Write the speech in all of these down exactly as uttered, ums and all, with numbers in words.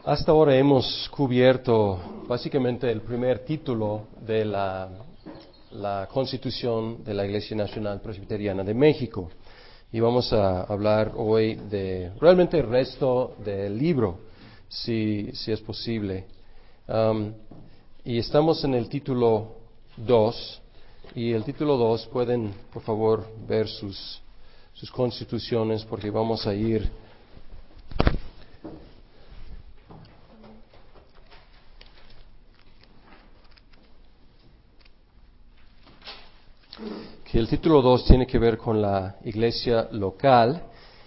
Hasta ahora hemos cubierto básicamente el primer título de la, la Constitución de la Iglesia Nacional Presbiteriana de México. Y vamos a hablar hoy de realmente el resto del libro, si, si es posible. Um, y estamos en el título dos, y el título dos pueden, por favor, ver sus, sus constituciones, porque vamos a ir que el título dos tiene que ver con la iglesia local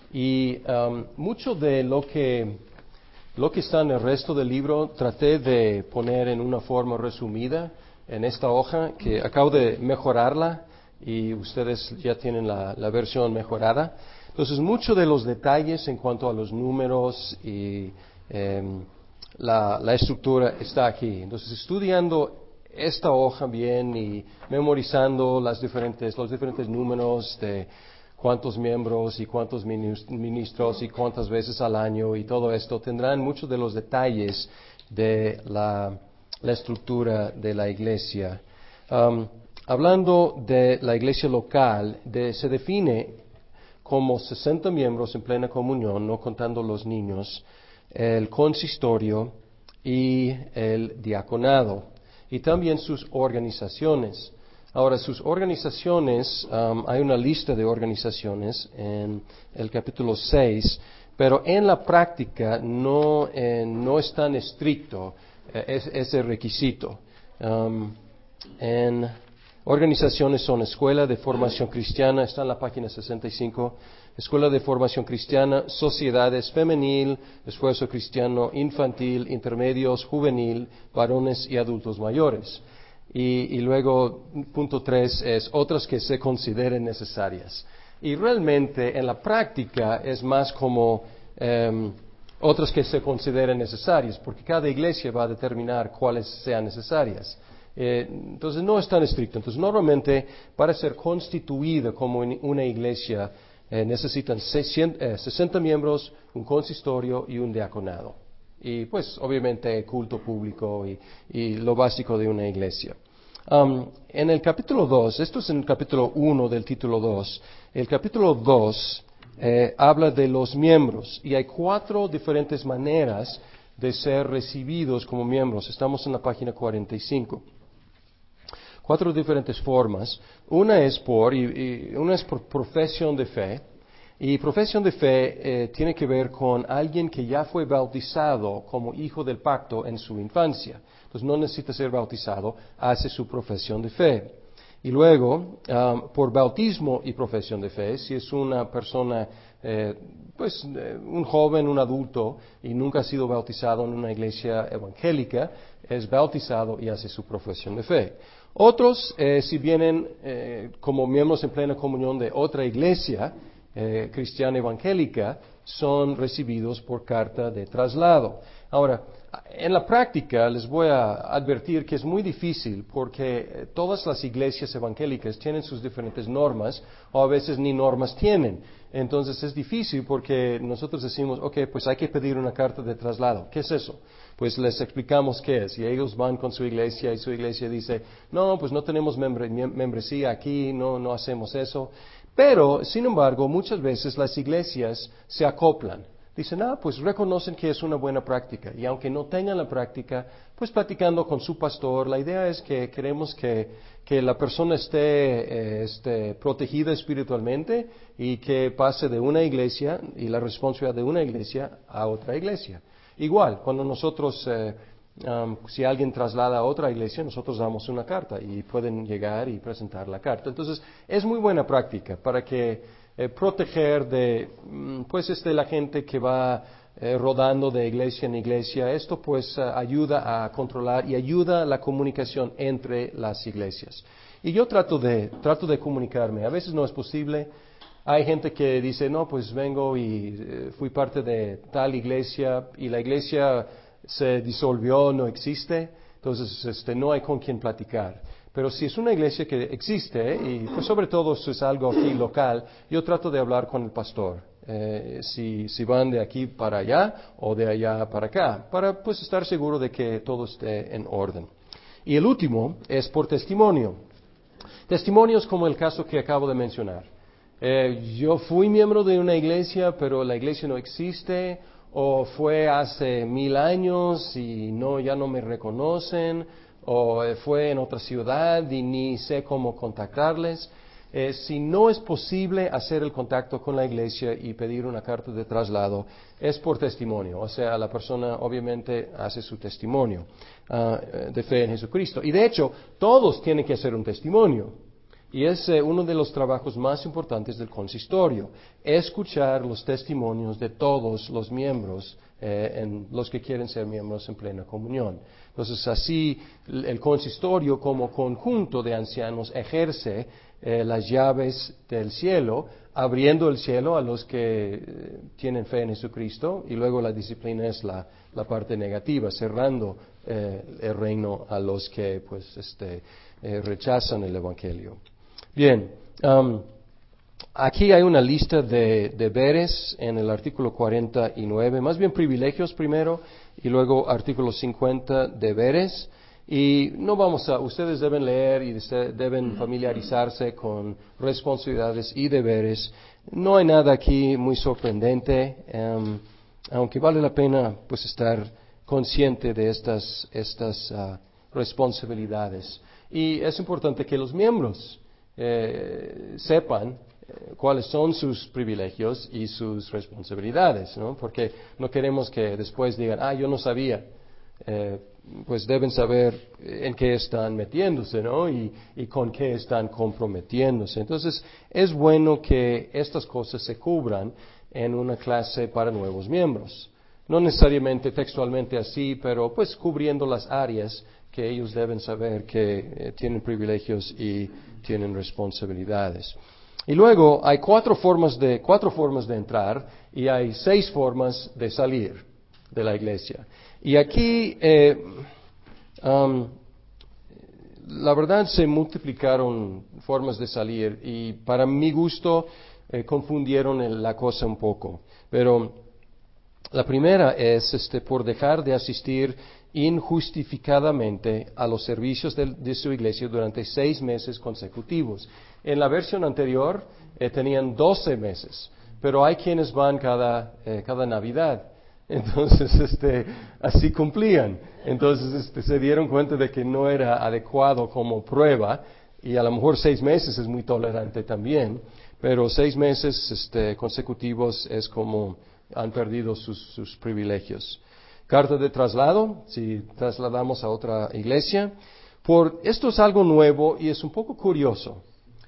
y um, mucho de lo que, lo que está en el resto del libro traté de poner en una forma resumida en esta hoja que acabo de mejorarla y ustedes ya tienen la, la versión mejorada. Entonces, muchos de los detalles en cuanto a los números y eh, la, la estructura está aquí. Entonces, estudiando esta hoja bien y memorizando las diferentes, los diferentes números de cuántos miembros y cuántos ministros y cuántas veces al año y todo esto, tendrán muchos de los detalles de la, la estructura de la iglesia. Um, hablando de la iglesia local, de, se define como sesenta miembros en plena comunión, no contando los niños, el consistorio y el diaconado, y también sus organizaciones. Ahora, sus organizaciones, um, hay una lista de organizaciones en el capítulo seis, pero en la práctica no, eh, no es tan estricto eh, es, ese requisito. Um, en organizaciones son Escuela de Formación Cristiana, está en la página sesenta y cinco, Escuela de Formación Cristiana, Sociedades Femenil, Esfuerzo Cristiano Infantil, Intermedios, Juvenil, Varones y Adultos Mayores. Y, y luego, punto tres, es otras que se consideren necesarias. Y realmente, en la práctica, es más como eh, otras que se consideren necesarias, porque cada iglesia va a determinar cuáles sean necesarias. Eh, entonces, no es tan estricto. Entonces, normalmente, para ser constituida como una iglesia, Eh, necesitan sesenta miembros, un consistorio y un diaconado. Y pues obviamente culto público y, y lo básico de una iglesia. Um, en el capítulo dos, esto es en el capítulo uno del título dos, el capítulo dos eh, habla de los miembros y hay cuatro diferentes maneras de ser recibidos como miembros. Estamos en la página cuarenta y cinco. Cuatro diferentes formas. Una es por, y, y una es por profesión de fe, y profesión de fe eh, tiene que ver con alguien que ya fue bautizado como hijo del pacto en su infancia. Entonces no necesita ser bautizado, hace su profesión de fe. Y luego, um, por bautismo y profesión de fe, si es una persona, eh, pues eh, un joven, un adulto, y nunca ha sido bautizado en una iglesia evangélica, es bautizado y hace su profesión de fe. Otros, eh, si vienen eh, como miembros en plena comunión de otra iglesia eh, cristiana evangélica, son recibidos por carta de traslado. Ahora, en la práctica les voy a advertir que es muy difícil porque todas las iglesias evangélicas tienen sus diferentes normas o a veces ni normas tienen. Entonces es difícil porque nosotros decimos, ok, pues hay que pedir una carta de traslado. ¿Qué es eso? Pues les explicamos qué es y ellos van con su iglesia y su iglesia dice, no, pues no tenemos membre, membresía aquí, no, no hacemos eso. Pero, sin embargo, muchas veces las iglesias se acoplan. Dicen, ah, pues reconocen que es una buena práctica. Y aunque no tengan la práctica, pues platicando con su pastor, la idea es que queremos que, que la persona esté, eh, esté protegida espiritualmente y que pase de una iglesia y la responsabilidad de una iglesia a otra iglesia. Igual, cuando nosotros, eh, um, si alguien traslada a otra iglesia, nosotros damos una carta y pueden llegar y presentar la carta. Entonces, es muy buena práctica para que Eh, proteger de, pues, este, la gente que va eh, rodando de iglesia en iglesia. Esto, pues, uh, ayuda a controlar y ayuda a la comunicación entre las iglesias. Y yo trato de, trato de comunicarme. A veces no es posible. Hay gente que dice, no, pues vengo y eh, fui parte de tal iglesia y la iglesia se disolvió, no existe. Entonces, este, no hay con quien platicar. Pero si es una iglesia que existe, y pues sobre todo si es algo aquí local, yo trato de hablar con el pastor. eh, si, si van de aquí para allá o de allá para acá, para pues estar seguro de que todo esté en orden. Y el último es por testimonio. Testimonios como el caso que acabo de mencionar. Eh, yo fui miembro de una iglesia, pero la iglesia no existe, o fue hace mil años y no, ya no me reconocen, o eh, fue en otra ciudad y ni sé cómo contactarles. Eh, si no es posible hacer el contacto con la iglesia y pedir una carta de traslado, es por testimonio. O sea, la persona obviamente hace su testimonio uh, de fe en Jesucristo. Y de hecho, todos tienen que hacer un testimonio. Y es eh, uno de los trabajos más importantes del consistorio, escuchar los testimonios de todos los miembros, eh, en, los que quieren ser miembros en plena comunión. Entonces, así el consistorio como conjunto de ancianos ejerce eh, las llaves del cielo, abriendo el cielo a los que eh, tienen fe en Jesucristo, y luego la disciplina es la, la parte negativa, cerrando eh, el reino a los que pues este, eh, rechazan el Evangelio. Bien, um, aquí hay una lista de deberes en el artículo cuarenta y nueve, más bien privilegios primero y luego artículo cincuenta, deberes. Y no vamos a, ustedes deben leer y deben familiarizarse con responsabilidades y deberes. No hay nada aquí muy sorprendente, um, aunque vale la pena pues estar consciente de estas, estas uh, responsabilidades. Y es importante que los miembros Eh, sepan eh, cuáles son sus privilegios y sus responsabilidades, ¿no? Porque no queremos que después digan, ah, yo no sabía. Eh, pues deben saber en qué están metiéndose, ¿no? Y, y con qué están comprometiéndose. Entonces, es bueno que estas cosas se cubran en una clase para nuevos miembros. No necesariamente textualmente así, pero pues cubriendo las áreas que ellos deben saber que eh, tienen privilegios y tienen responsabilidades. Y luego hay cuatro formas de, cuatro formas de entrar y hay seis formas de salir de la iglesia. Y aquí, eh, um, la verdad, se multiplicaron formas de salir y para mi gusto eh, confundieron la cosa un poco. Pero la primera es este, por dejar de asistir injustificadamente a los servicios de, de su iglesia durante seis meses consecutivos. En la versión anterior eh, tenían doce meses, pero hay quienes van cada, eh, cada Navidad. Entonces, este, así cumplían. Entonces, este, se dieron cuenta de que no era adecuado como prueba, y a lo mejor seis meses es muy tolerante también, pero seis meses este, consecutivos es como han perdido sus, sus privilegios. Carta de traslado, si trasladamos a otra iglesia. Por, esto es algo nuevo y es un poco curioso.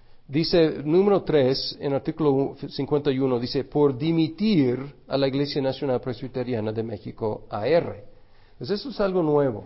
Dice, número tres, en artículo cincuenta y uno, dice, por dimitir a la Iglesia Nacional Presbiteriana de México, A R. Entonces, eso es algo nuevo.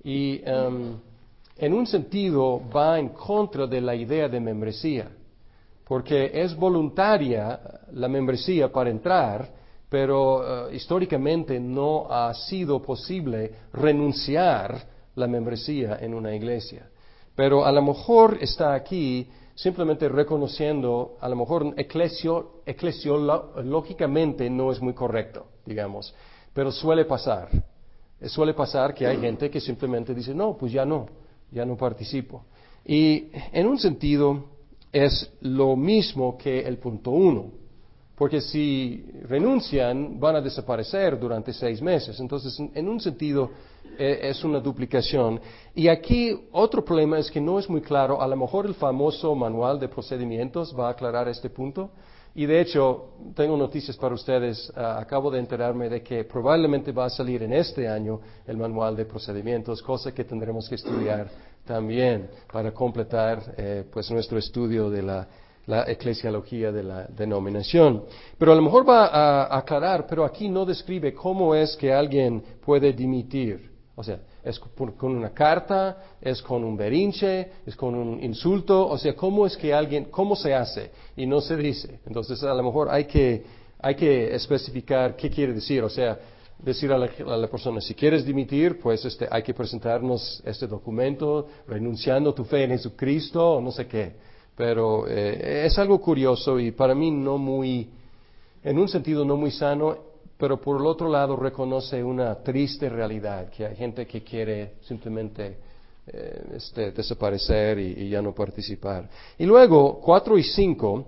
Y um, en un sentido va en contra de la idea de membresía, porque es voluntaria la membresía para entrar, pero uh, históricamente no ha sido posible renunciar la membresía en una iglesia. Pero a lo mejor está aquí simplemente reconociendo, a lo mejor eclesio, eclesiológicamente no es muy correcto, digamos, pero suele pasar. Suele pasar que hay gente que simplemente dice, no, pues ya no, ya no participo. Y en un sentido es lo mismo que el punto uno. Porque si renuncian, van a desaparecer durante seis meses. Entonces, en un sentido, eh, es una duplicación. Y aquí otro problema es que no es muy claro. A lo mejor el famoso manual de procedimientos va a aclarar este punto. Y de hecho, tengo noticias para ustedes. Uh, acabo de enterarme de que probablemente va a salir en este año el manual de procedimientos, cosa que tendremos que estudiar también para completar eh, pues nuestro estudio de la la eclesiología de la denominación. Pero a lo mejor va a aclarar, pero aquí no describe cómo es que alguien puede dimitir. O sea, es con una carta, es con un berrinche, es con un insulto, o sea, cómo es que alguien, cómo se hace y no se dice. Entonces, a lo mejor hay que, hay que especificar qué quiere decir, o sea, decir a la, a la persona, si quieres dimitir, pues este, hay que presentarnos este documento, renunciando tu fe en Jesucristo, o no sé qué. Pero eh, es algo curioso y para mí no muy, en un sentido no muy sano, pero por el otro lado reconoce una triste realidad, que hay gente que quiere simplemente eh, este, desaparecer y, y ya no participar. Y luego, cuatro y cinco,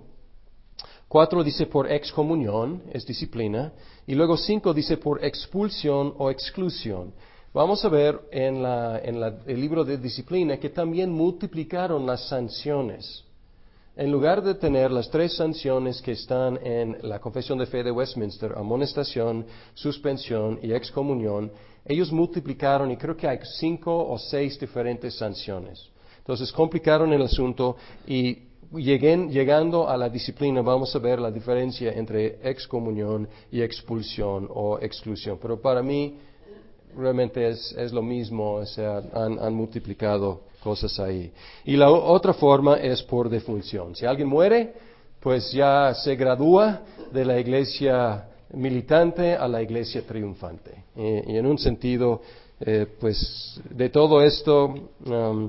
cuatro dice por excomunión, es disciplina, y luego cinco dice por expulsión o exclusión. Vamos a ver en, la, en la, el libro de disciplina que también multiplicaron las sanciones. En lugar de tener las tres sanciones que están en la Confesión de Fe de Westminster, amonestación, suspensión y excomunión, ellos multiplicaron y creo que hay cinco o seis diferentes sanciones. Entonces complicaron el asunto y lleguen, llegando a la disciplina vamos a ver la diferencia entre excomunión y expulsión o exclusión. Pero para mí realmente es, es lo mismo, o sea, han, han multiplicado cosas ahí. Y la otra forma es por defunción. Si alguien muere, pues ya se gradúa de la iglesia militante a la iglesia triunfante. Y, y en un sentido, eh, pues de todo esto um,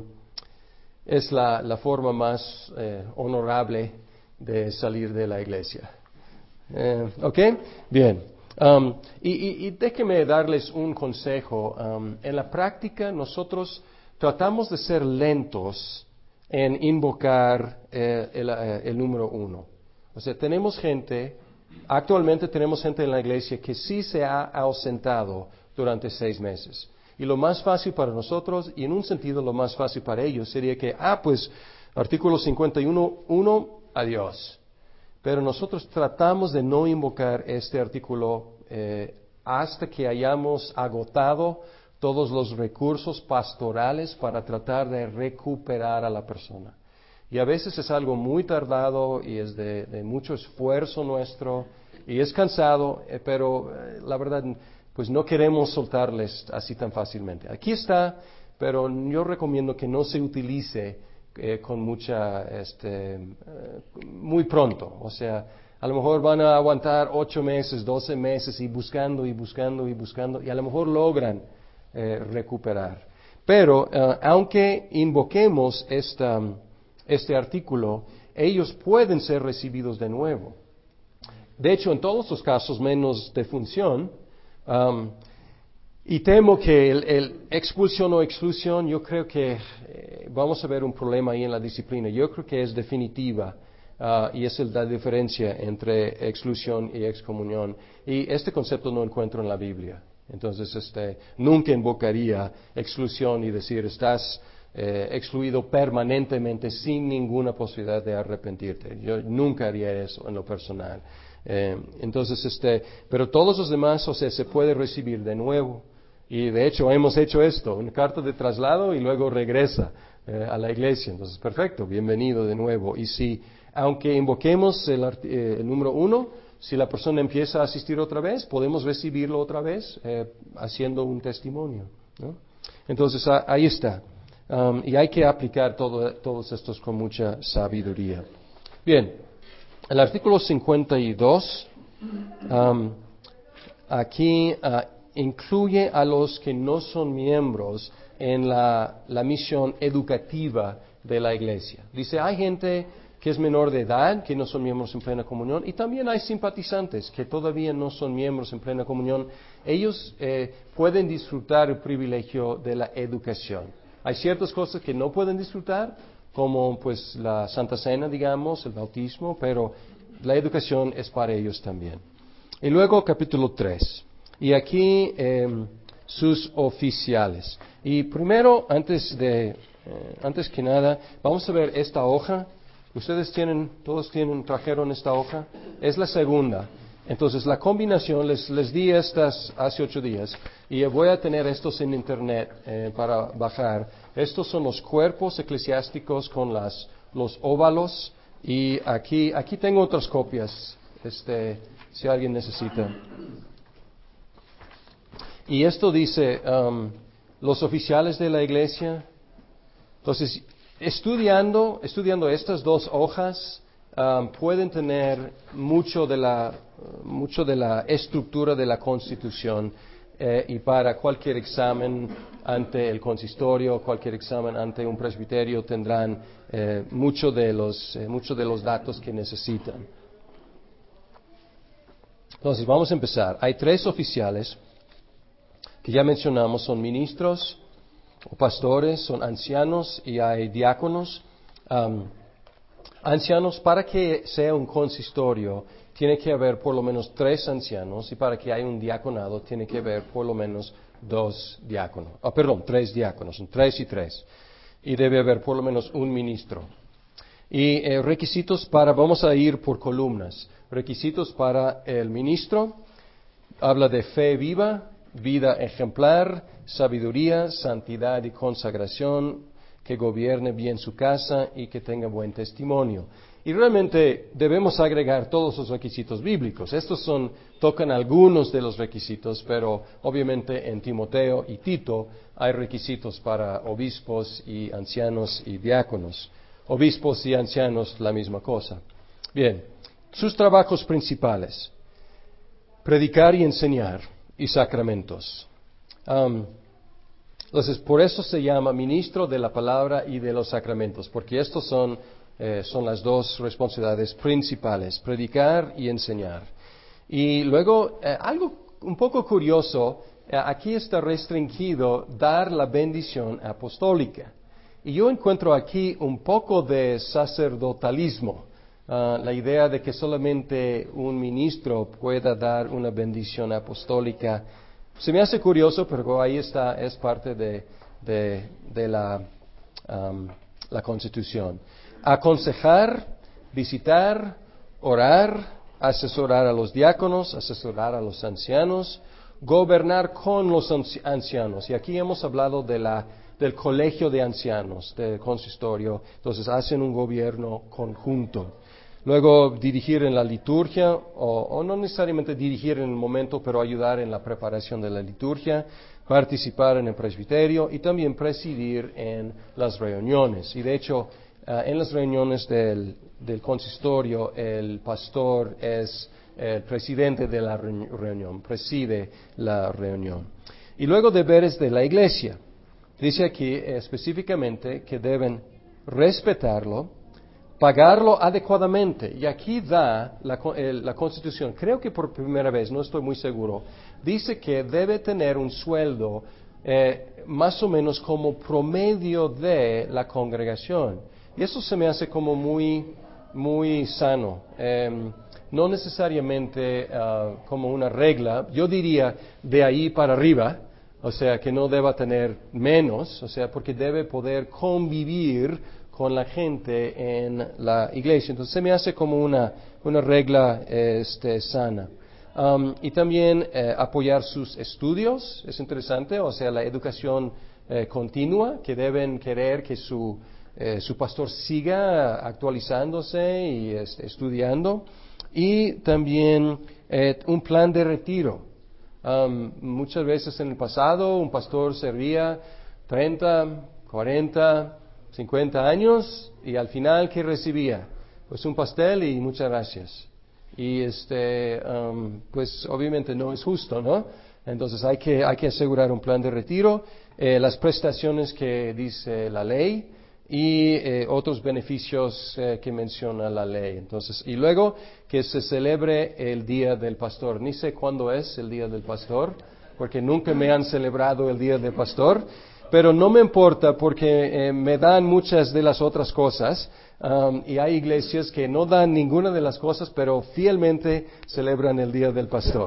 es la, la forma más eh, honorable de salir de la iglesia. Eh, ¿Ok? Bien. Um, y, y, y déjenme darles un consejo. Um, en la práctica nosotros tratamos de ser lentos en invocar eh, el, eh, el número uno. O sea, tenemos gente, actualmente tenemos gente en la iglesia que sí se ha ausentado durante seis meses. Y lo más fácil para nosotros, y en un sentido lo más fácil para ellos, sería que, ah, pues, artículo cincuenta y uno, uno, adiós. Pero nosotros tratamos de no invocar este artículo eh, hasta que hayamos agotado todos los recursos pastorales para tratar de recuperar a la persona. Y a veces es algo muy tardado y es de, de mucho esfuerzo nuestro y es cansado, eh, pero eh, la verdad, pues no queremos soltarles así tan fácilmente. Aquí está, pero yo recomiendo que no se utilice Eh, con mucha, este, eh, muy pronto. O sea, a lo mejor van a aguantar ocho meses, doce meses y buscando y buscando y buscando y a lo mejor logran eh, recuperar. Pero eh, aunque invoquemos esta, este artículo, ellos pueden ser recibidos de nuevo. De hecho, en todos los casos menos defunción, um, y temo que el, el expulsión o exclusión, yo creo que eh, vamos a ver un problema ahí en la disciplina. Yo creo que es definitiva uh, y es el, la diferencia entre exclusión y excomunión. Y este concepto no encuentro en la Biblia. Entonces, este, nunca invocaría exclusión y decir estás eh, excluido permanentemente sin ninguna posibilidad de arrepentirte. Yo nunca haría eso en lo personal. Eh, entonces, este, pero todos los demás, o sea, se puede recibir de nuevo. Y de hecho hemos hecho esto, una carta de traslado y luego regresa eh, a la iglesia. Entonces, perfecto, bienvenido de nuevo. Y si, aunque invoquemos el, eh, el número uno, si la persona empieza a asistir otra vez, podemos recibirlo otra vez eh, haciendo un testimonio, ¿no? Entonces, a, ahí está. Um, y hay que aplicar todo, todos estos con mucha sabiduría. Bien, el artículo cincuenta y dos, um, aquí uh, incluye a los que no son miembros en la, la misión educativa de la iglesia. Dice, hay gente que es menor de edad, que no son miembros en plena comunión, y también hay simpatizantes que todavía no son miembros en plena comunión. Ellos eh, pueden disfrutar el privilegio de la educación. Hay ciertas cosas que no pueden disfrutar, como pues la Santa Cena, digamos, el bautismo, pero la educación es para ellos también. Y luego capítulo tres. Y aquí eh, sus oficiales. Y primero, antes de, eh, antes que nada, vamos a ver esta hoja. Ustedes tienen, todos tienen, trajeron esta hoja. Es la segunda. Entonces, la combinación, les, les di estas hace ocho días. Y voy a tener estos en internet eh, para bajar. Estos son los cuerpos eclesiásticos con las, los óvalos. Y aquí, aquí tengo otras copias, este, si alguien necesita. Y esto dice, um, los oficiales de la iglesia. Entonces, estudiando, estudiando estas dos hojas, um, pueden tener mucho de la, mucho de la estructura de la Constitución. Eh, y para cualquier examen ante el consistorio, cualquier examen ante un presbiterio, tendrán eh, mucho de los, eh, mucho de los datos que necesitan. Entonces, vamos a empezar. Hay tres oficiales que ya mencionamos, son ministros o pastores, son ancianos y hay diáconos. Um, ancianos, para que sea un consistorio, tiene que haber por lo menos tres ancianos, y para que haya un diaconado, tiene que haber por lo menos dos diáconos. Ah, perdón, tres diáconos, son tres y tres. Y debe haber por lo menos un ministro. Y eh, requisitos para, vamos a ir por columnas. Requisitos para el ministro, habla de fe viva, vida ejemplar, sabiduría, santidad y consagración, que gobierne bien su casa y que tenga buen testimonio. Y realmente debemos agregar todos los requisitos bíblicos. Estos son, tocan algunos de los requisitos, pero obviamente en Timoteo y Tito hay requisitos para obispos y ancianos y diáconos. Obispos y ancianos, la misma cosa. Bien, sus trabajos principales: predicar y enseñar, y sacramentos. Um, entonces, por eso se llama ministro de la palabra y de los sacramentos, porque estos son, eh, son las dos responsabilidades principales: predicar y enseñar. Y luego, eh, algo un poco curioso, eh, aquí está restringido dar la bendición apostólica. Y yo encuentro aquí un poco de sacerdotalismo, uh, la idea de que solamente un ministro pueda dar una bendición apostólica. Se me hace curioso, pero ahí está, es parte de, de, de la, um, la Constitución. Aconsejar, visitar, orar, asesorar a los diáconos, asesorar a los ancianos, gobernar con los ancianos. Y aquí hemos hablado de la del colegio de ancianos, del consistorio. Entonces hacen un gobierno conjunto. Luego dirigir en la liturgia, o, o no necesariamente dirigir en el momento, pero ayudar en la preparación de la liturgia, participar en el presbiterio y también presidir en las reuniones. Y de hecho, uh, en las reuniones del, del consistorio, el pastor es el presidente de la reunión, preside la reunión. Y luego deberes de la iglesia. Dice aquí específicamente que deben respetarlo, pagarlo adecuadamente. Y aquí da la, el, la Constitución, creo que por primera vez, no estoy muy seguro, dice que debe tener un sueldo eh, más o menos como promedio de la congregación. Y eso se me hace como muy, muy sano. Eh, no necesariamente uh, como una regla, yo diría de ahí para arriba. O sea, que no deba tener menos, o sea, porque debe poder convivir con la gente en la iglesia. Entonces, se me hace como una, una regla este, sana. Um, y también eh, apoyar sus estudios, es interesante, o sea, la educación eh, continua, que deben querer que su, eh, su pastor siga actualizándose y este, estudiando. Y también eh, un plan de retiro. Um, muchas veces en el pasado un pastor servía treinta, cuarenta, cincuenta años y al final ¿qué recibía? Pues un pastel y muchas gracias. Y este, um, pues obviamente no es justo, ¿no? Entonces hay que, hay que asegurar un plan de retiro, eh, las prestaciones que dice la ley y eh, otros beneficios eh, que menciona la ley. Entonces, y luego que se celebre el Día del Pastor. Ni sé cuándo es el Día del Pastor, porque nunca me han celebrado el Día del Pastor, pero no me importa porque eh, me dan muchas de las otras cosas, um, y hay iglesias que no dan ninguna de las cosas, pero fielmente celebran el Día del Pastor.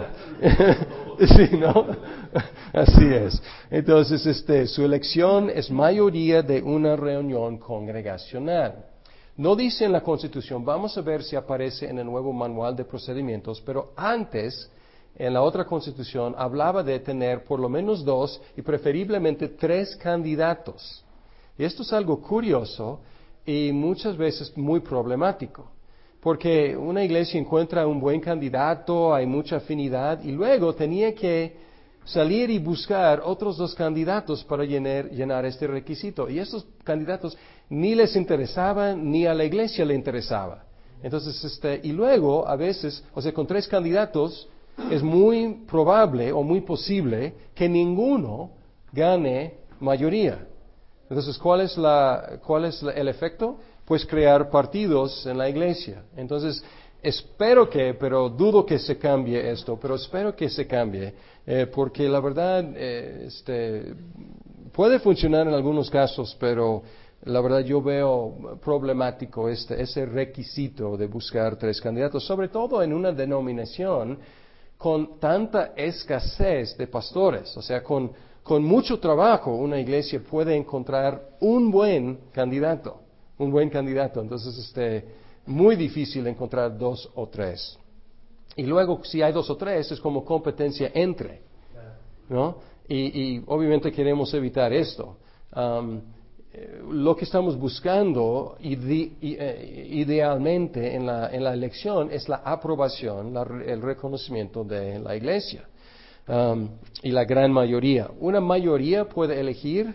Sí, ¿no? Así es. Entonces, este, su elección es mayoría de una reunión congregacional. No dice en la Constitución, vamos a ver si aparece en el nuevo manual de procedimientos, pero antes, en la otra Constitución, hablaba de tener por lo menos dos y preferiblemente tres candidatos. Y esto es algo curioso y muchas veces muy problemático, porque una iglesia encuentra un buen candidato, hay mucha afinidad, y luego tenía que salir y buscar otros dos candidatos para llenar, llenar este requisito. Y estos candidatos ni les interesaban, ni a la iglesia le interesaba. Entonces, este, y luego, a veces, o sea, con tres candidatos, es muy probable o muy posible que ninguno gane mayoría. Entonces, ¿cuál es, la, cuál es la, el efecto? Pues crear partidos en la iglesia. Entonces, espero que, pero dudo que se cambie esto, pero espero que se cambie, eh, porque la verdad, eh, este, puede funcionar en algunos casos, pero la verdad yo veo problemático este, ese requisito de buscar tres candidatos, sobre todo en una denominación con tanta escasez de pastores, o sea, con, con mucho trabajo una iglesia puede encontrar un buen candidato, un buen candidato, entonces este, muy difícil encontrar dos o tres. Y luego si hay dos o tres es como competencia entre, ¿no? Y, y obviamente queremos evitar esto. Um, lo que estamos buscando ide, idealmente en la, en la elección es la aprobación, la, el reconocimiento de la iglesia. Um, y la gran mayoría. Una mayoría puede elegir,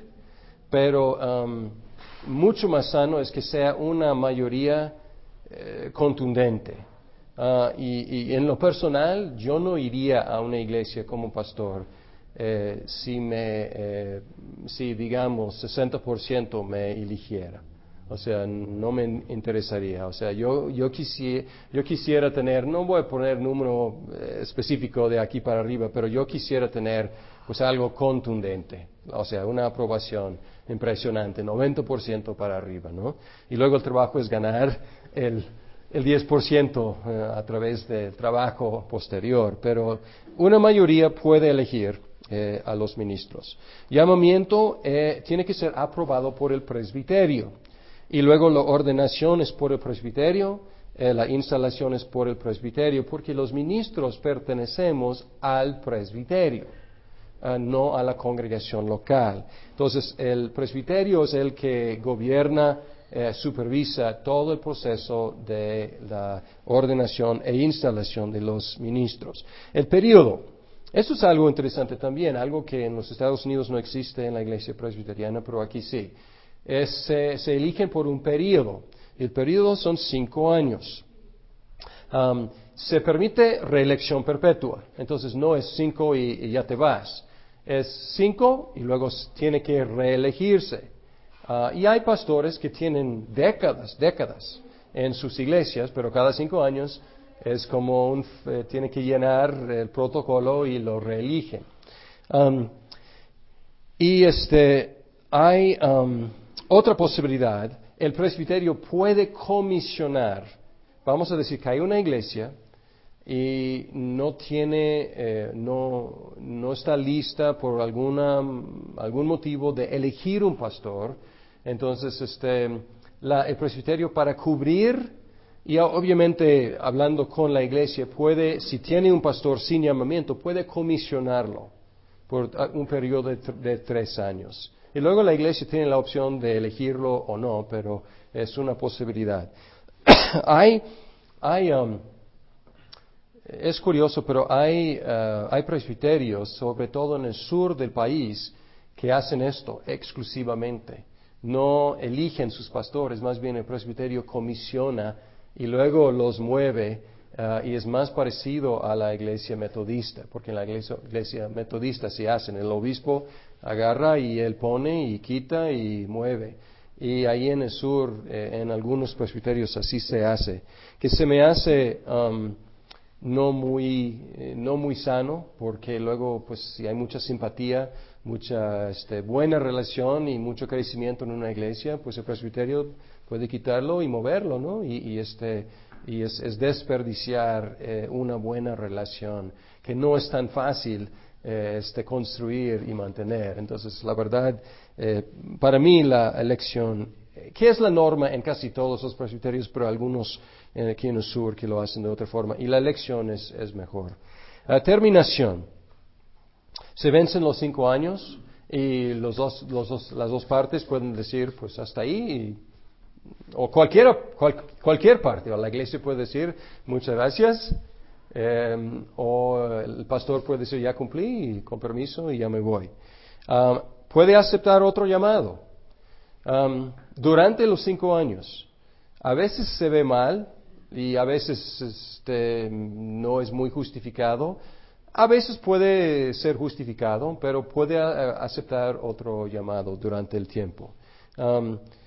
pero um, mucho más sano es que sea una mayoría eh, contundente. Uh, y, y en lo personal, yo no iría a una iglesia como pastor Eh, si me, eh, si digamos sesenta por ciento me eligiera, o sea, no me interesaría, o sea, yo, yo quisiera, yo quisiera tener, no voy a poner número eh, específico de aquí para arriba, pero yo quisiera tener pues algo contundente, o sea, una aprobación impresionante, noventa por ciento para arriba, ¿no? Y luego el trabajo es ganar el el diez por ciento eh, a través del trabajo posterior, pero una mayoría puede elegir Eh, a los ministros. Llamamiento eh, tiene que ser aprobado por el presbiterio y luego la ordenación es por el presbiterio, eh, la instalación es por el presbiterio, porque los ministros pertenecemos al presbiterio, eh, no a la congregación local. Entonces el presbiterio es el que gobierna, eh, supervisa todo el proceso de la ordenación e instalación de los ministros. El periodo. Eso es algo interesante también, algo que en los Estados Unidos no existe en la iglesia presbiteriana, pero aquí sí. Es, eh, se eligen por un periodo. El periodo son cinco años. Um, se permite reelección perpetua. Entonces no es cinco y, y ya te vas. Es cinco y luego tiene que reelegirse. Uh, y hay pastores que tienen décadas, décadas en sus iglesias, pero cada cinco años es como un, eh, tiene que llenar el protocolo y lo reeligen. Um, y este, hay um, otra posibilidad, el presbiterio puede comisionar, vamos a decir que hay una iglesia y no tiene, eh, no, no está lista por alguna, algún motivo de elegir un pastor, entonces este, la, el presbiterio para cubrir. Y obviamente, hablando con la iglesia, puede, si tiene un pastor sin llamamiento, puede comisionarlo por un periodo de, de tres años. Y luego la iglesia tiene la opción de elegirlo o no, pero es una posibilidad. hay, hay, um, es curioso, pero hay, uh, hay presbiterios, sobre todo en el sur del país, que hacen esto exclusivamente. No eligen sus pastores, más bien el presbiterio comisiona y luego los mueve, uh, y es más parecido a la iglesia metodista, porque en la iglesia, iglesia metodista se hacen, el obispo agarra y él pone y quita y mueve. Y ahí en el sur, eh, en algunos presbiterios así se hace, que se me hace um, no muy, eh, no muy sano, porque luego pues si hay mucha simpatía, mucha este, buena relación y mucho crecimiento en una iglesia, pues el presbiterio puede quitarlo y moverlo, ¿no? Y, y este y es, es desperdiciar eh, una buena relación que no es tan fácil eh, este construir y mantener. Entonces, la verdad, eh, para mí la elección, que es la norma en casi todos los presbiterios, pero algunos eh, aquí en el sur que lo hacen de otra forma, y la elección es, es mejor. La terminación. Se vencen los cinco años y los dos, los dos, las dos partes pueden decir, pues hasta ahí, y, o cualquiera, cual, cualquier parte, o la iglesia puede decir, muchas gracias, eh, o el pastor puede decir, ya cumplí, y con permiso, y ya me voy. Um, puede aceptar otro llamado. Um, durante los cinco años, a veces se ve mal, y a veces este, no es muy justificado. A veces puede ser justificado, pero puede uh, aceptar otro llamado durante el tiempo. Um,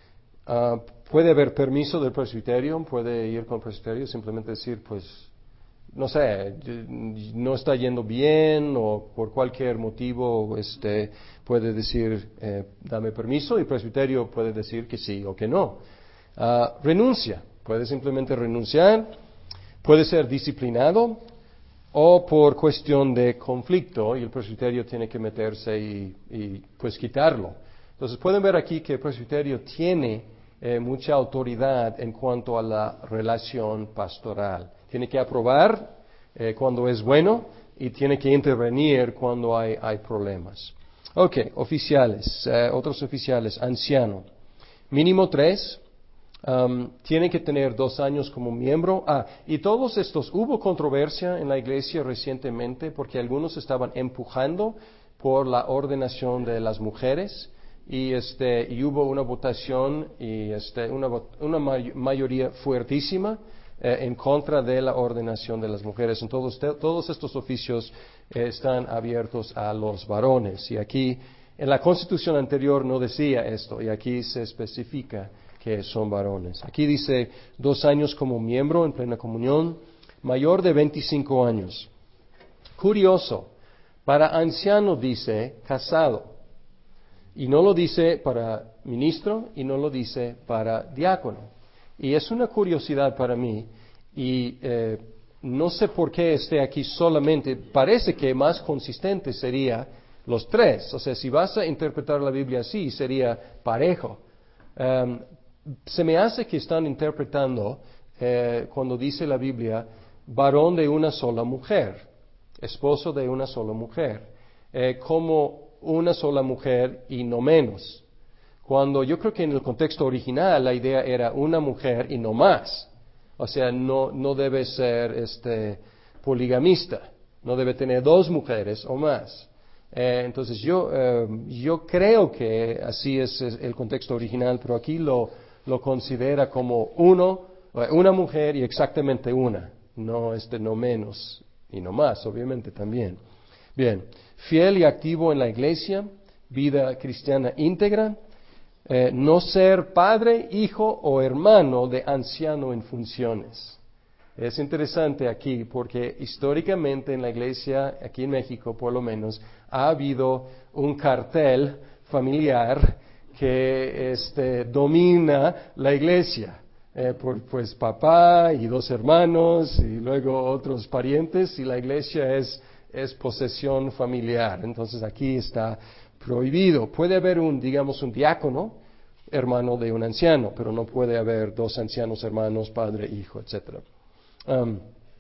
Uh, puede haber permiso del presbiterio, puede ir con el presbiterio, simplemente decir, pues, no sé, no está yendo bien o por cualquier motivo, este, puede decir, eh, dame permiso, y el presbiterio puede decir que sí o que no. Uh, renuncia, puede simplemente renunciar, puede ser disciplinado o por cuestión de conflicto y el presbiterio tiene que meterse y, y pues quitarlo. Entonces pueden ver aquí que el presbiterio tiene eh, mucha autoridad en cuanto a la relación pastoral. Tiene que aprobar eh, cuando es bueno y tiene que intervenir cuando hay, hay problemas. Ok, oficiales, eh, otros oficiales, anciano, mínimo tres. Um, tiene que tener dos años como miembro. Ah, y todos estos, hubo controversia en la iglesia recientemente porque algunos estaban empujando por la ordenación de las mujeres y este y hubo una votación y este una, una may- mayoría fuertísima eh, en contra de la ordenación de las mujeres. Entonces todos estos oficios eh, están abiertos a los varones y aquí en la Constitución anterior no decía esto y aquí se especifica que son varones. Aquí dice dos años como miembro en plena comunión, mayor de veinticinco años. Curioso, para anciano dice casado, y no lo dice para ministro y no lo dice para diácono. Y es una curiosidad para mí, y eh, no sé por qué esté aquí solamente, parece que más consistente sería los tres, o sea, si vas a interpretar la Biblia así, sería parejo. Um, Se me hace que están interpretando, eh, cuando dice la Biblia, varón de una sola mujer, esposo de una sola mujer, eh, como una sola mujer y no menos. Cuando yo creo que en el contexto original la idea era una mujer y no más. O sea, no, no debe ser este, poligamista, no debe tener dos mujeres o más. Eh, entonces yo, eh, yo creo que así es, es el contexto original, pero aquí lo, lo considera como uno, una mujer y exactamente una, no este, no menos y no más, obviamente también. Bien, fiel y activo en la iglesia, vida cristiana íntegra, eh, no ser padre, hijo o hermano de anciano en funciones. Es interesante aquí porque históricamente en la iglesia, aquí en México por lo menos, ha habido un cartel familiar que este, domina la iglesia. Eh, por, pues papá y dos hermanos y luego otros parientes y la iglesia es, es posesión familiar. Entonces aquí está prohibido. Puede haber un, digamos, un diácono, hermano de un anciano, pero no puede haber dos ancianos hermanos, padre, hijo, etcétera. Um,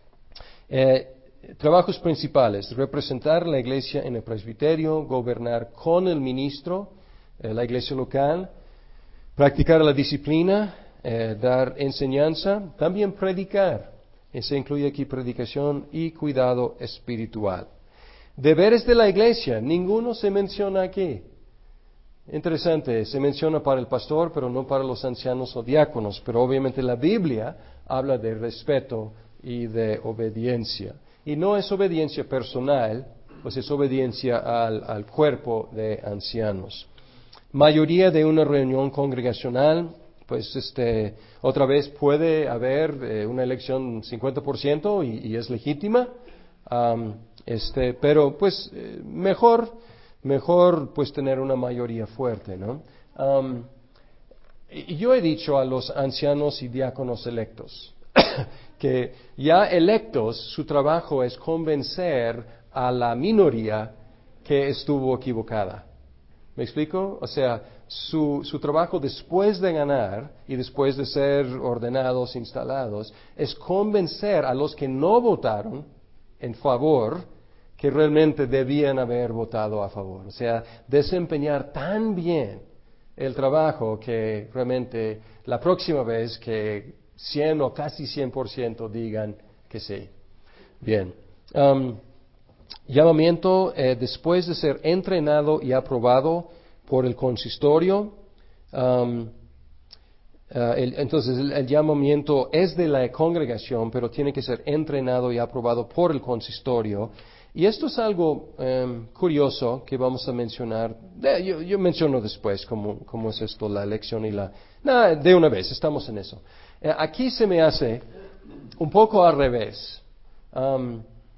eh, trabajos principales, representar la iglesia en el presbiterio, gobernar con el ministro, eh, la iglesia local, practicar la disciplina, eh, dar enseñanza, también predicar, y se incluye aquí predicación y cuidado espiritual. Deberes de la iglesia, ninguno se menciona aquí. Interesante, se menciona para el pastor, pero no para los ancianos o diáconos, pero obviamente la Biblia habla de respeto y de obediencia. Y no es obediencia personal, pues es obediencia al, al cuerpo de ancianos. Mayoría de una reunión congregacional, pues este, otra vez puede haber eh, una elección cincuenta por ciento y, y es legítima, um, este, pero pues eh, mejor, mejor pues tener una mayoría fuerte, ¿no? Um, y yo he dicho a los ancianos y diáconos electos que ya electos su trabajo es convencer a la minoría que estuvo equivocada. ¿Me explico? O sea, su, su trabajo después de ganar y después de ser ordenados, instalados, es convencer a los que no votaron en favor que realmente debían haber votado a favor. O sea, desempeñar tan bien el trabajo que realmente la próxima vez que cien o casi cien por ciento digan que sí. Bien. Um, Llamamiento eh, después de ser entrenado y aprobado por el consistorio. Um, uh, el, entonces el, el llamamiento es de la congregación, pero tiene que ser entrenado y aprobado por el consistorio. Y esto es algo um, curioso que vamos a mencionar. De, yo, yo menciono después cómo, cómo es esto, la elección y la... Nada, de una vez, estamos en eso. Eh, aquí se me hace un poco al revés. Um,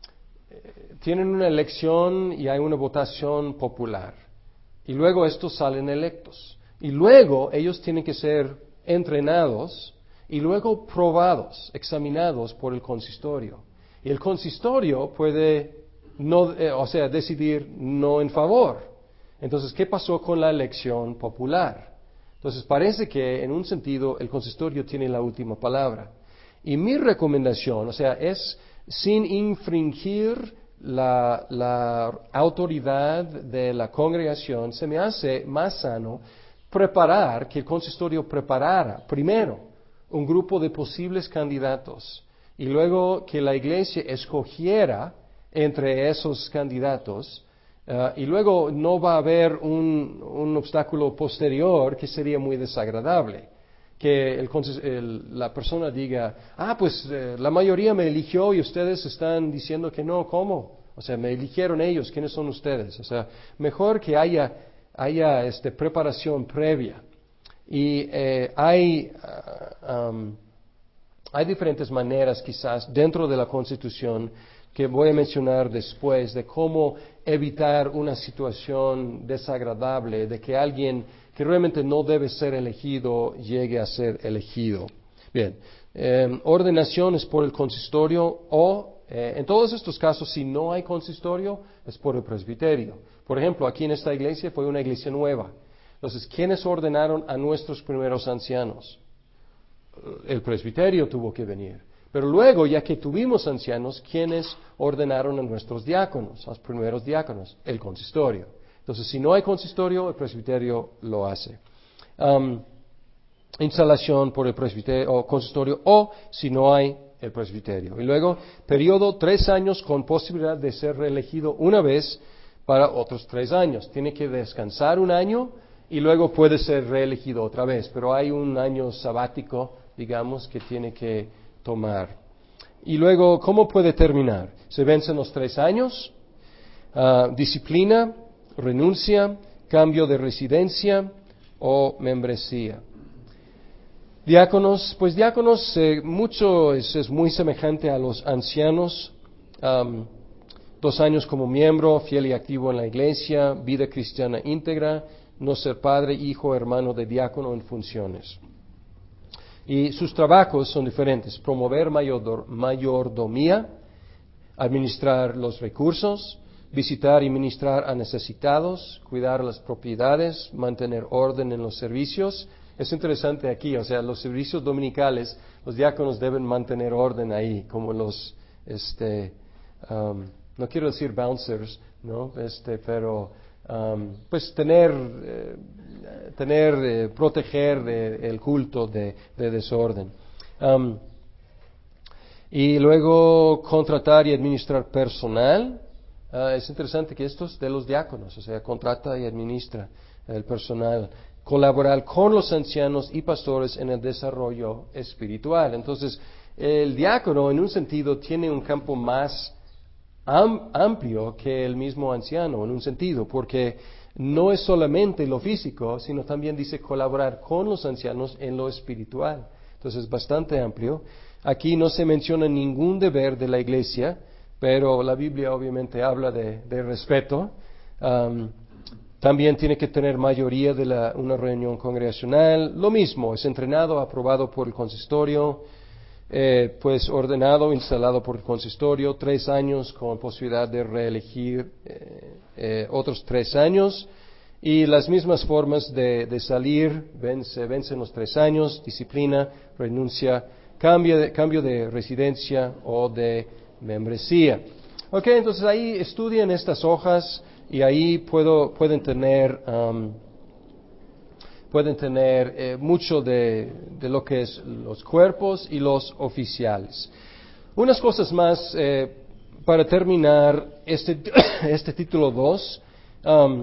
tienen una elección y hay una votación popular. Y luego estos salen electos. Y luego ellos tienen que ser entrenados y luego probados, examinados por el consistorio. Y el consistorio puede, no, eh, o sea, decidir no en favor. Entonces, ¿qué pasó con la elección popular? Entonces, parece que en un sentido el consistorio tiene la última palabra. Y mi recomendación, o sea, es sin infringir la, la autoridad de la congregación, se me hace más sano preparar, que el consistorio preparara primero un grupo de posibles candidatos y luego que la iglesia escogiera entre esos candidatos uh, y luego no va a haber un, un obstáculo posterior que sería muy desagradable. Que el, el, la persona diga, ah, pues eh, la mayoría me eligió y ustedes están diciendo que no, ¿cómo? O sea, me eligieron ellos, ¿quiénes son ustedes? O sea, mejor que haya, haya este, preparación previa. Y eh, hay, uh, um, hay diferentes maneras quizás dentro de la Constitución que voy a mencionar después de cómo evitar una situación desagradable de que alguien que realmente no debe ser elegido llegue a ser elegido. Bien, eh, ordenaciones por el consistorio o, eh, en todos estos casos, si no hay consistorio, es por el presbiterio. Por ejemplo, aquí en esta iglesia fue una iglesia nueva. Entonces, ¿quiénes ordenaron a nuestros primeros ancianos? El presbiterio tuvo que venir. Pero luego, ya que tuvimos ancianos, ¿quiénes ordenaron a nuestros diáconos, a los primeros diáconos? El consistorio. Entonces, si no hay consistorio, el presbiterio lo hace. Um, instalación por el presbiterio o consistorio, o si no hay, el presbiterio. Y luego, periodo tres años con posibilidad de ser reelegido una vez para otros tres años. Tiene que descansar un año y luego puede ser reelegido otra vez, pero hay un año sabático, digamos, que tiene que tomar. Y luego, ¿cómo puede terminar? Se vencen los tres años, uh, disciplina, renuncia, cambio de residencia o membresía. Diáconos, pues diáconos, eh, mucho es, es muy semejante a los ancianos, um, dos años como miembro, fiel y activo en la iglesia, vida cristiana íntegra, no ser padre, hijo, hermano de diácono en funciones. Y sus trabajos son diferentes: promover mayor, mayordomía, administrar los recursos, visitar y ministrar a necesitados, cuidar las propiedades, mantener orden en los servicios. Es interesante aquí, o sea, los servicios dominicales, los diáconos deben mantener orden ahí, como los, este, um, no quiero decir bouncers, ¿no? Este, pero, um, pues tener, eh, tener, eh, proteger eh, el culto de, de desorden. Um, y luego contratar y administrar personal. Uh, es interesante que esto es de los diáconos, o sea, contrata y administra el personal. Colaborar con los ancianos y pastores en el desarrollo espiritual. Entonces, el diácono, en un sentido, tiene un campo más am- amplio que el mismo anciano, en un sentido, porque no es solamente lo físico, sino también dice colaborar con los ancianos en lo espiritual. Entonces, es bastante amplio. Aquí no se menciona ningún deber de la iglesia, pero la Biblia obviamente habla de, de respeto. Um, También tiene que tener mayoría de la, una reunión congregacional. Lo mismo, es entrenado, aprobado por el consistorio, eh, pues ordenado, instalado por el consistorio, tres años con posibilidad de reelegir eh, eh, otros tres años. Y las mismas formas de, de salir, vence, vencen los tres años, disciplina, renuncia, cambio de, cambio de residencia o de membresía. Ok, entonces ahí estudian estas hojas. Y ahí puedo, pueden tener, um, pueden tener eh, mucho de, de lo que es los cuerpos y los oficiales. Unas cosas más eh, para terminar este, este título dos. Um,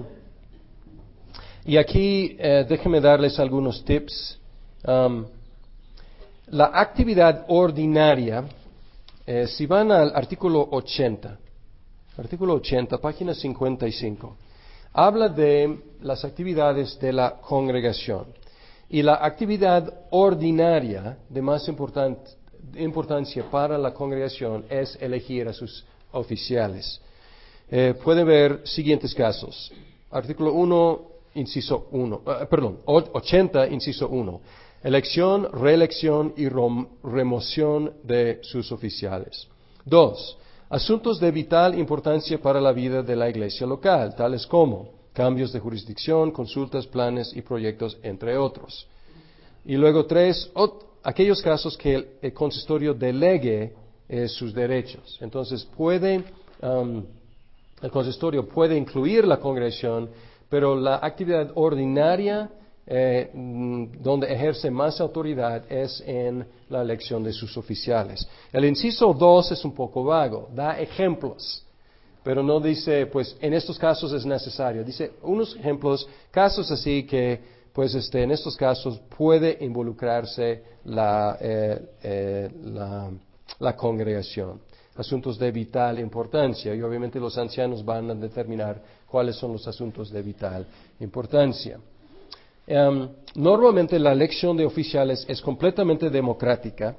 y aquí eh, déjenme darles algunos tips. Um, la actividad ordinaria, eh, si van al artículo ochenta. artículo ochenta, página cincuenta y cinco. Habla de las actividades de la congregación. Y la actividad ordinaria de más important, importancia para la congregación es elegir a sus oficiales. Eh, puede ver siguientes casos. Artículo uno, inciso uno, uh, perdón, ochenta, inciso uno. Elección, reelección y rom, remoción de sus oficiales. Dos, asuntos de vital importancia para la vida de la iglesia local, tales como cambios de jurisdicción, consultas, planes y proyectos, entre otros. Y luego tres, ot, aquellos casos que el, el consistorio delegue eh, sus derechos. Entonces puede, um, el consistorio puede incluir la congregación, pero la actividad ordinaria eh, donde ejerce más autoridad es en la elección de sus oficiales. El inciso dos es un poco vago, da ejemplos, pero no dice, pues, en estos casos es necesario. Dice unos ejemplos, casos así que, pues, este, en estos casos puede involucrarse la, eh, eh, la, la congregación. Asuntos de vital importancia, y obviamente los ancianos van a determinar cuáles son los asuntos de vital importancia. Um, normalmente la elección de oficiales es completamente democrática,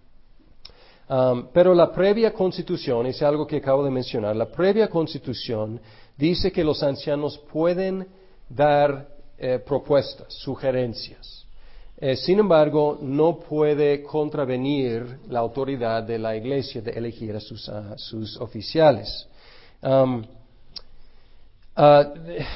um, pero la previa constitución, es algo que acabo de mencionar, la previa constitución dice que los ancianos pueden dar eh, propuestas, sugerencias. Eh, sin embargo, no puede contravenir la autoridad de la iglesia de elegir a sus, a sus oficiales. Um, Uh,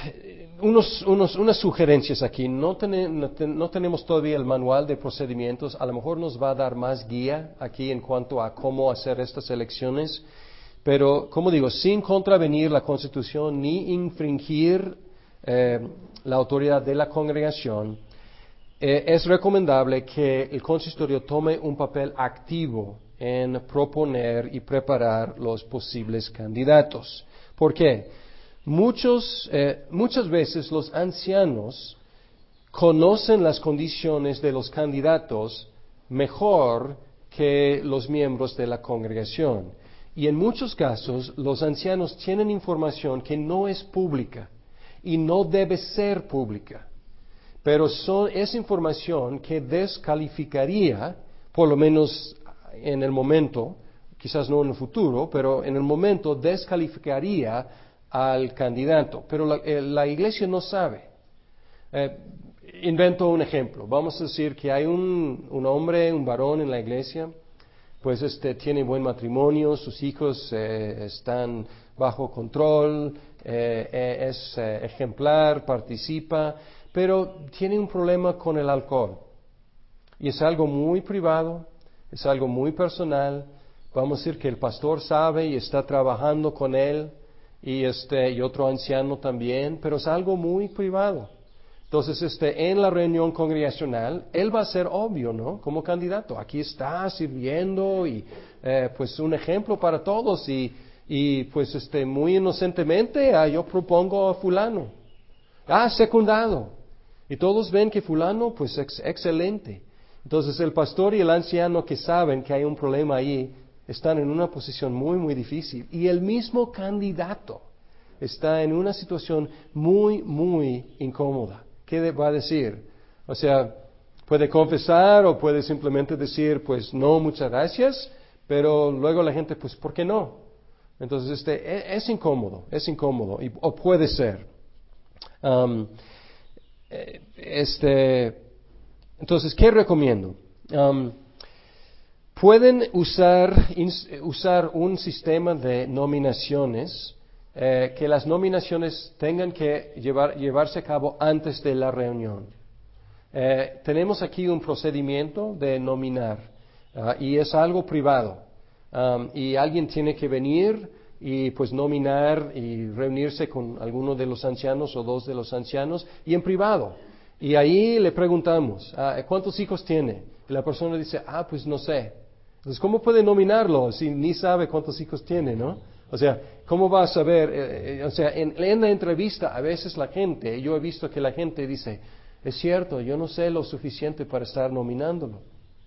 unos, unos, unas sugerencias aquí. No, ten, no, ten, no tenemos todavía el manual de procedimientos. A lo mejor nos va a dar más guía aquí en cuanto a cómo hacer estas elecciones. Pero, como digo, sin contravenir la Constitución ni infringir eh, la autoridad de la congregación, eh, es recomendable que el consistorio tome un papel activo en proponer y preparar los posibles candidatos. ¿Por qué? Muchos, eh, muchas veces los ancianos conocen las condiciones de los candidatos mejor que los miembros de la congregación. Y en muchos casos los ancianos tienen información que no es pública y no debe ser pública. Pero son, es información que descalificaría, por lo menos en el momento, quizás no en el futuro, pero en el momento descalificaría al candidato, pero la, eh, la iglesia no sabe. Eh, invento un ejemplo. Vamos a decir que hay un, un hombre, un varón en la iglesia, pues este tiene buen matrimonio, sus hijos eh, están bajo control, eh, eh, es eh, ejemplar, participa, pero tiene un problema con el alcohol. Y es algo muy privado, es algo muy personal. Vamos a decir que el pastor sabe y está trabajando con él, y este y otro anciano también, pero es algo muy privado. Entonces, este en la reunión congregacional, él va a ser obvio, ¿no? Como candidato, aquí está sirviendo y eh, pues un ejemplo para todos y, y pues este muy inocentemente ah, yo propongo a fulano. Ah, secundado. Y todos ven que fulano, pues ex, excelente. Entonces, el pastor y el anciano que saben que hay un problema ahí, están en una posición muy, muy difícil. Y el mismo candidato está en una situación muy, muy incómoda. ¿Qué va a decir? O sea, puede confesar o puede simplemente decir, pues no, muchas gracias, pero luego la gente, pues, ¿por qué no? Entonces, este, es, es incómodo, es incómodo, y, o puede ser. Um, este, entonces, ¿qué recomiendo? Um, Pueden usar, ins, usar un sistema de nominaciones, eh, que las nominaciones tengan que llevar, llevarse a cabo antes de la reunión. Eh, tenemos aquí un procedimiento de nominar, uh, y es algo privado. Um, y alguien tiene que venir y pues nominar y reunirse con alguno de los ancianos o dos de los ancianos, y en privado. Y ahí le preguntamos, uh, ¿cuántos hijos tiene? Y la persona dice, ah, pues no sé. Entonces, ¿cómo puede nominarlo si ni sabe cuántos hijos tiene, no? O sea, ¿cómo va a saber? Eh, eh, o sea, en, en la entrevista, a veces la gente, yo he visto que la gente dice, es cierto, yo no sé lo suficiente para estar nominándolo.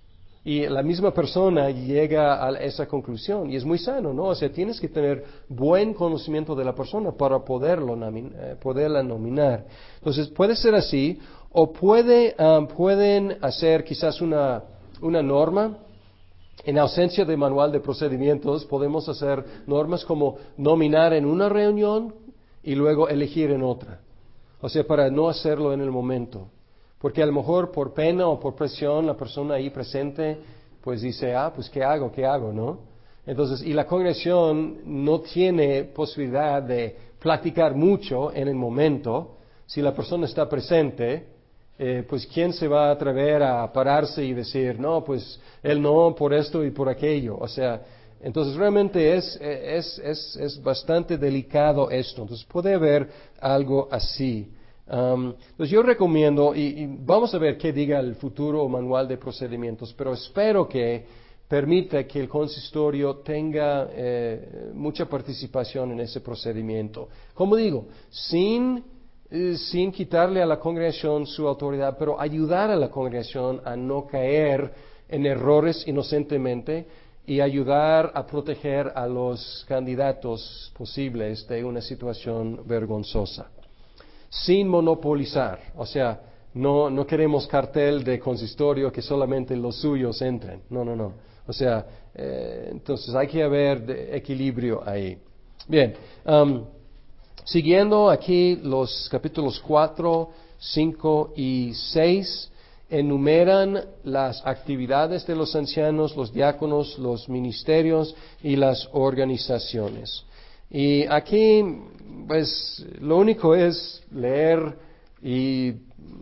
Y la misma persona llega a esa conclusión y es muy sano, ¿no? O sea, tienes que tener buen conocimiento de la persona para poderlo nomin- eh, poderla nominar. Entonces, puede ser así o puede, um, pueden hacer quizás una, una norma. En ausencia de manual de procedimientos, podemos hacer normas como nominar en una reunión y luego elegir en otra. O sea, para no hacerlo en el momento. Porque a lo mejor por pena o por presión la persona ahí presente pues dice, ah, pues ¿qué hago? ¿Qué hago? ¿No? Entonces, y la congregación no tiene posibilidad de platicar mucho en el momento. Si la persona está presente, eh, pues ¿quién se va a atrever a pararse y decir, no, pues él no, por esto y por aquello? O sea, entonces realmente es, es, es, es bastante delicado esto. Entonces puede haber algo así. Um, entonces yo recomiendo, y, y vamos a ver qué diga el futuro manual de procedimientos, pero espero que permita que el consistorio tenga eh, mucha participación en ese procedimiento. Como digo, sin, eh, sin quitarle a la congregación su autoridad, pero ayudar a la congregación a no caer en errores inocentemente y ayudar a proteger a los candidatos posibles de una situación vergonzosa. Sin monopolizar, o sea, no, no queremos cartel de consistorio que solamente los suyos entren, no, no, no, o sea, eh, entonces hay que haber de equilibrio ahí. Bien, um, siguiendo aquí los capítulos cuatro, cinco y seis, enumeran las actividades de los ancianos, los diáconos, los ministerios y las organizaciones. Y aquí, pues, lo único es leer y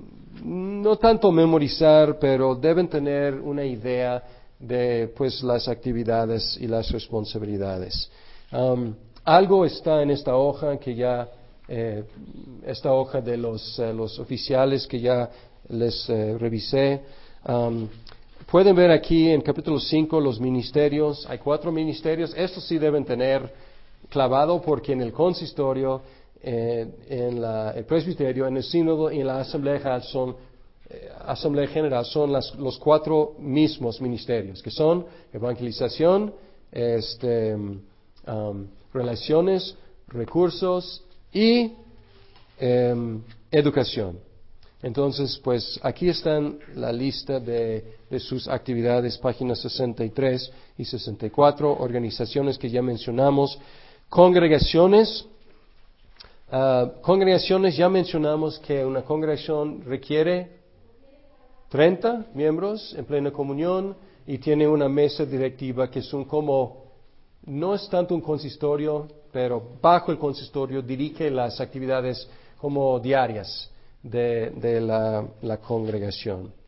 no tanto memorizar, pero deben tener una idea de, pues, las actividades y las responsabilidades. Um, algo está en esta hoja que ya, eh, esta hoja de los, eh, los oficiales que ya les eh, revisé. Um, pueden ver aquí en capítulo cinco los ministerios. Hay cuatro ministerios. Estos sí deben tener clavado porque en el consistorio, eh, en la, el presbiterio, en el sínodo y en la asamblea general son, eh, asamblea general son las, los cuatro mismos ministerios, que son evangelización, este, um, relaciones, recursos y um, educación. Entonces, pues aquí están la lista de, de sus actividades, páginas sesenta y tres y sesenta y cuatro, organizaciones que ya mencionamos. Congregaciones, uh, congregaciones ya mencionamos que una congregación requiere treinta miembros en plena comunión y tiene una mesa directiva que son como, no es tanto un consistorio, pero bajo el consistorio dirige las actividades como diarias de, de la, la congregación.